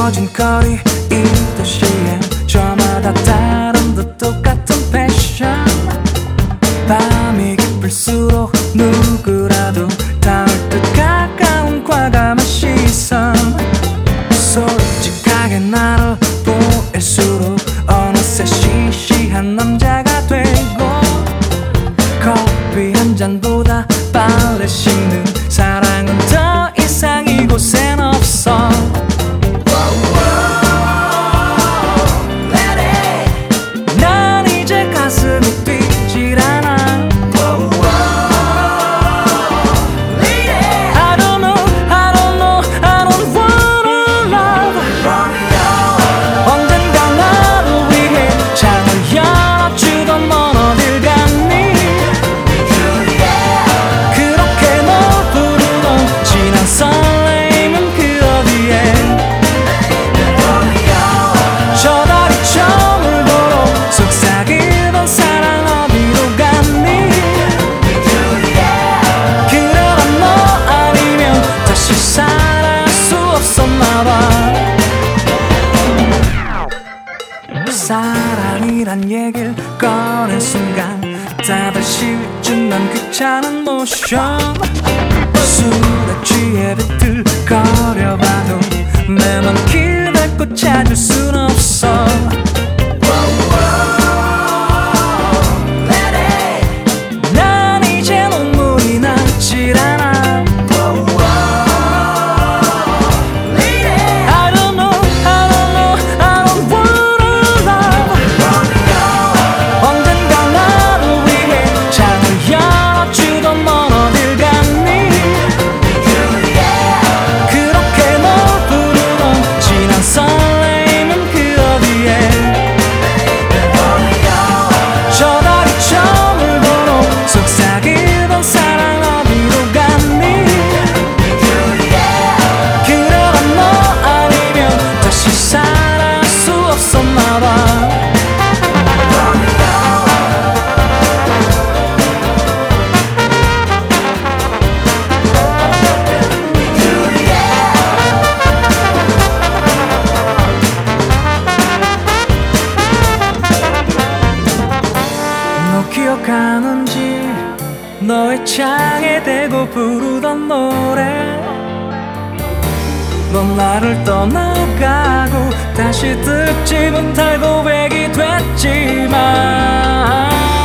멀어진 거리 이 도시엔 저마다 다른 듯 똑같은 패션. 밤이 깊을수록 누구라도 닿을 듯 가까운 과감한 시선. 솔직하게 나를 보일수록 어느새 시시한 남자가 되고, 커피 한 잔보다 빨리 식는 사랑은 더 이상 이곳엔 없어. 난 이제 가슴이 뛰질 않아. I don't know, I don't know, I don't wanna love. 언젠가 나를 위해 창을 열어주던 넌 어딜 갔니? 그렇게 널 부르던 지난 설레임은 그 어디에? 저 다리 저물도록 속삭이던 사랑 어디로 갔니? 그러던 너 아니면 다시 살아갈 수 없었나봐. 사랑이란 얘길 꺼낸 순간 다들 실준 난 귀찮은 모션. 술에 취해 비틀거려봐도 매번 길 밟고 찾을 순 없어. 난 이제 눈물이 나질 않아. I don't know, I don't know, I don't wanna love. 언젠가 나를 위해 창을 열어주던 넌 어딜 갔니? 그렇게 널 부르던 지난 설레임은 그 어디에? 저 다리 저물도록 속삭이던 사랑 어디로 갔니? 그러던 너 아니면 다시 살아갈 수 없었나봐. 너 기억하는지 너의 창에 대고 부르던 노래. 넌 나를 떠나가고 다시 듣지 못할 고백이 됐지만